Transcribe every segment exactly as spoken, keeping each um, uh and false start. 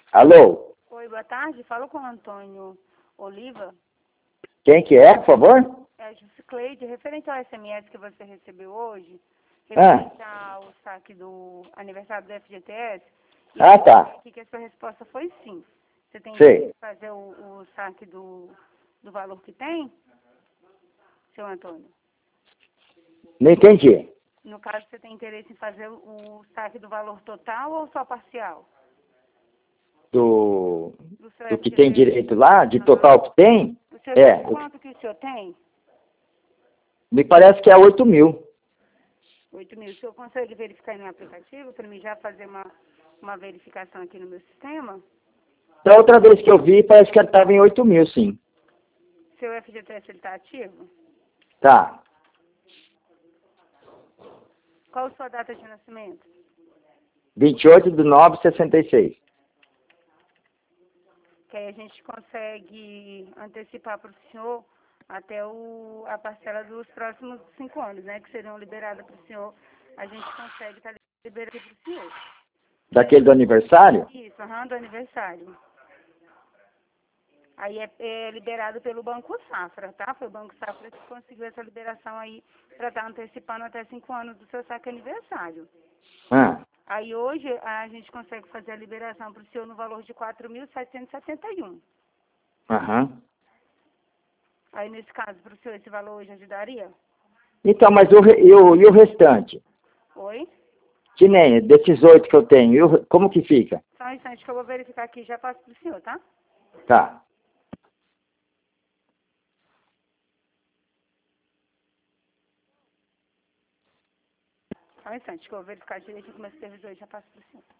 Alô? Oi, boa tarde. Falo com o Antônio Oliva. Quem que é, por favor? É a Juscleide, referente ao S M S que você recebeu hoje, Ah. referente ao saque do aniversário do F G T S. E Ah, eu tá. vi aqui que a sua resposta foi sim. Você tem Sei. que fazer o, o saque do, do valor que tem, seu Antônio? Não entendi. No caso, você tem interesse em fazer o saque do valor total ou só parcial? Do, Do seu do que F G T S? tem direito lá, de Aham. total que tem? O senhor É, sabe o- quanto que o senhor tem? me parece que é oito mil. oito mil. O senhor consegue verificar aí no aplicativo para mim já fazer uma, uma verificação aqui no meu sistema? Da outra vez que eu vi, parece que ele estava em oito mil, sim. Seu F G T S está ativo? Tá. Qual a sua data de nascimento? vinte e oito de nove de sessenta e seis. Que aí a gente consegue antecipar para o senhor até o, a parcela dos próximos cinco anos, né? Que seriam liberadas para o senhor. A gente consegue estar liberando para o senhor. Daquele do aniversário? Isso, aham, do aniversário. Aí é, é liberado pelo Banco Safra, tá? Foi o Banco Safra que conseguiu essa liberação aí para estar antecipando até cinco anos do seu saque aniversário. Ah. Aí hoje a gente consegue fazer a liberação para o senhor no valor de quatro mil setecentos e setenta e um. Aham. Aí nesse caso, para o senhor, esse valor hoje ajudaria? Então, mas o, re- e, o, e o restante? Oi? Que nem desses oito que eu tenho, e o re- como que fica? Só um instante que eu vou verificar aqui e já passo para o senhor, tá? Tá. Só um instante que eu vou verificar direitinho com o meu supervisor e já passo para o senhor.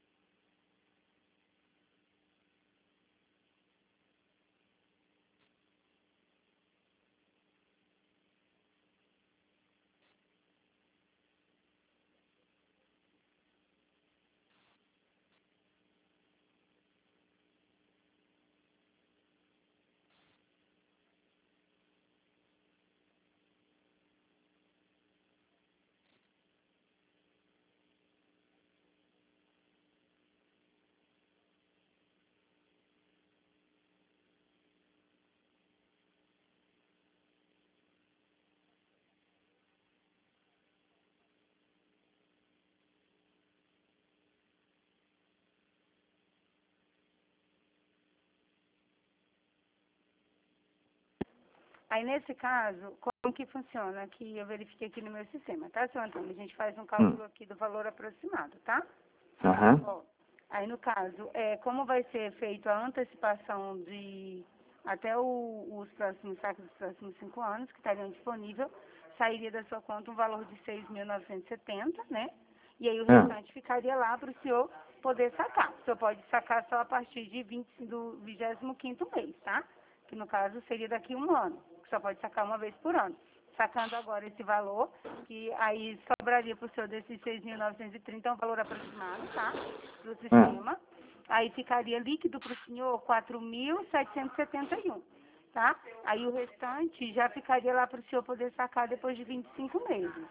Aí, nesse caso, como que funciona? Que eu verifiquei aqui no meu sistema, tá, seu Antônio? A gente faz um cálculo Hum. aqui do valor aproximado, tá? Aham. Ó, aí, no caso, é, como vai ser feita a antecipação de até o- os próximos saques dos próximos cinco anos, que estariam disponíveis, sairia da sua conta um valor de seis mil novecentos e setenta, né? E aí o Ah. restante ficaria lá para o senhor poder sacar. O senhor pode sacar só a partir de vinte do vigésimo quinto mês, tá? Que no caso seria daqui a um ano. Só pode sacar uma vez por ano. Sacando agora esse valor, que aí sobraria para o senhor desses seis mil novecentos e trinta, é um valor aproximado, tá? Para o Ah. sistema. Aí ficaria líquido para o senhor quatro mil setecentos e setenta e um, tá? Aí o restante já ficaria lá para o senhor poder sacar depois de vinte e cinco meses.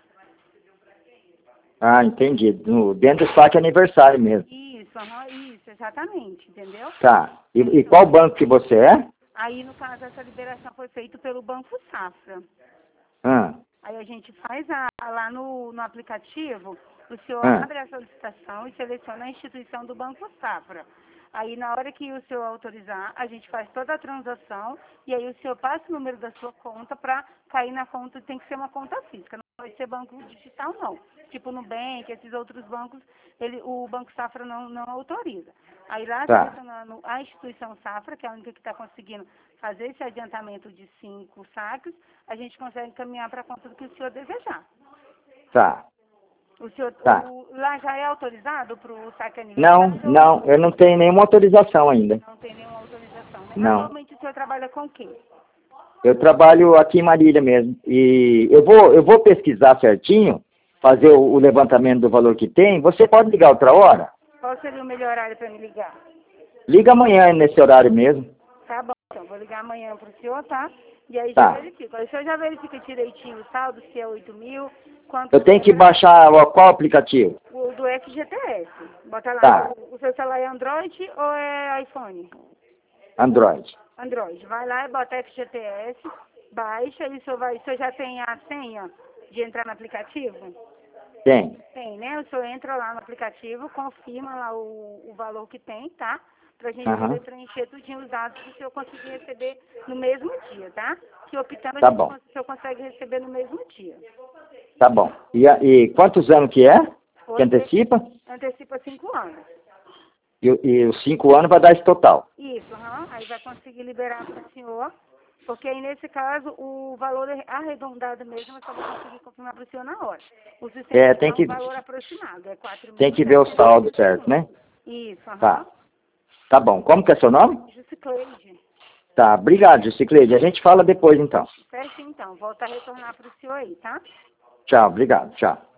Ah, entendi. No, dentro do saque aniversário mesmo. Isso, aham, isso, exatamente, entendeu? Tá. E, e Fechou. qual banco que você é? Aí, no caso, essa liberação foi feita pelo Banco Safra. Ah. Aí a gente faz a, lá no, no aplicativo, o senhor Ah. abre a solicitação e seleciona a instituição do Banco Safra. Aí na hora que o senhor autorizar, a gente faz toda a transação e aí o senhor passa o número da sua conta para cair na conta, tem que ser uma conta física, não pode ser banco digital não. Tipo Nubank, esses outros bancos, ele, o Banco Safra não, não autoriza. Aí lá Tá. selecionando a instituição Safra, que é a única que está conseguindo fazer esse adiantamento de cinco saques, a gente consegue caminhar para a conta do que o senhor desejar. Tá. O senhor, Tá. o, lá já é autorizado para o saque Não, aniversário? não, eu não tenho nenhuma autorização ainda. Não tem nenhuma autorização, né? Não. Atualmente o senhor trabalha com o quê? Eu trabalho aqui em Marília mesmo. E eu vou, eu vou pesquisar certinho, fazer o, o levantamento do valor que tem. Você pode ligar outra hora? Qual seria o melhor horário para me ligar? Liga amanhã nesse horário mesmo. Tá bom. Então, vou ligar amanhã pro senhor, tá? E aí Tá. já verifico. Aí o senhor já verifica direitinho o saldo, se é oito mil, quanto... Eu tenho que baixar ó, qual aplicativo? O do F G T S. Bota lá, Tá. o, o seu celular é Android ou é iPhone? Android. Android. Vai lá e bota F G T S, baixa, e o senhor, vai, o senhor já tem a senha de entrar no aplicativo? Tem. Tem, né? O senhor entra lá no aplicativo, confirma lá o, o valor que tem, tá? Pra gente Aham. poder preencher tudinho os dados que o senhor conseguir receber no mesmo dia, tá? Se optando, a Tá gente, bom. cons- o senhor consegue receber no mesmo dia. Tá bom. E, a- e quantos anos que é? Que Hoje, antecipa? antecipa cinco anos. E, e os cinco anos vai dar esse total. Isso, aham. Aí vai conseguir liberar para o senhor, porque aí nesse caso o valor arredondado mesmo eu só vou conseguir confirmar para o senhor na hora. O sistema É, tem dá que, um valor aproximado, é quatro mil tem que ver o saldo certo, né? Isso, aham. Tá. Tá bom. Como que é seu nome? Jusicleide. Tá. Obrigado, Jusicleide. A gente fala depois, então. Certo, então. Volta a retornar para o senhor aí, tá? Tchau. Obrigado. Tchau.